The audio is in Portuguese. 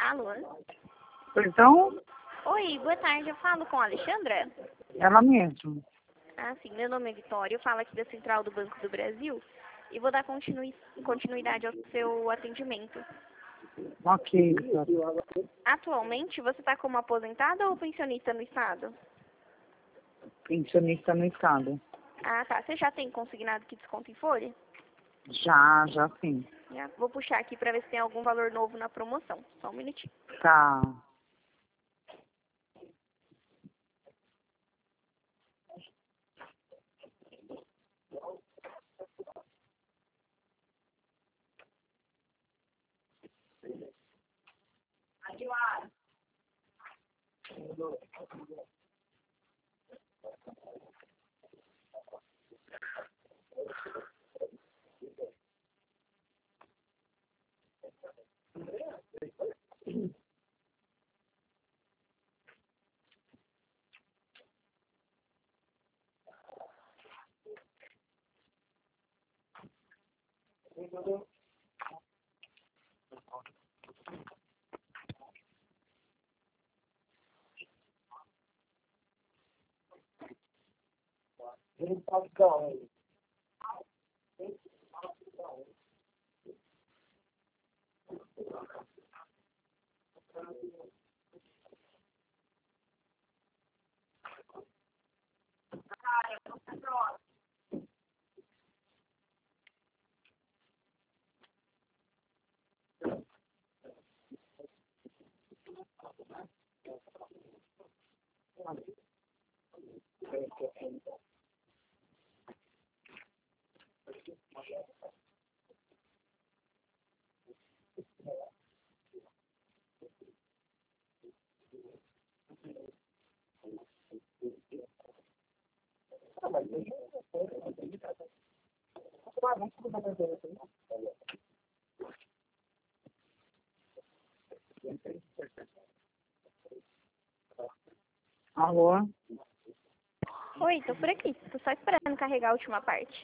Alô? Então, Oi, boa tarde. Eu falo com a Alexandra? ela mesmo. Ah, sim. Meu nome é Vitória. Eu falo aqui da Central do Banco do Brasil e vou dar continuidade ao seu atendimento. Ok. Atualmente, você está como aposentada ou pensionista no Estado? Pensionista no estado. Ah, tá. Você já tem consignado que desconto em folha? Já sim. Já. Vou puxar aqui para ver se tem algum valor novo na promoção. Só um minutinho. Tá. Alô? Oi, tô por aqui. Tô só esperando carregar a última parte.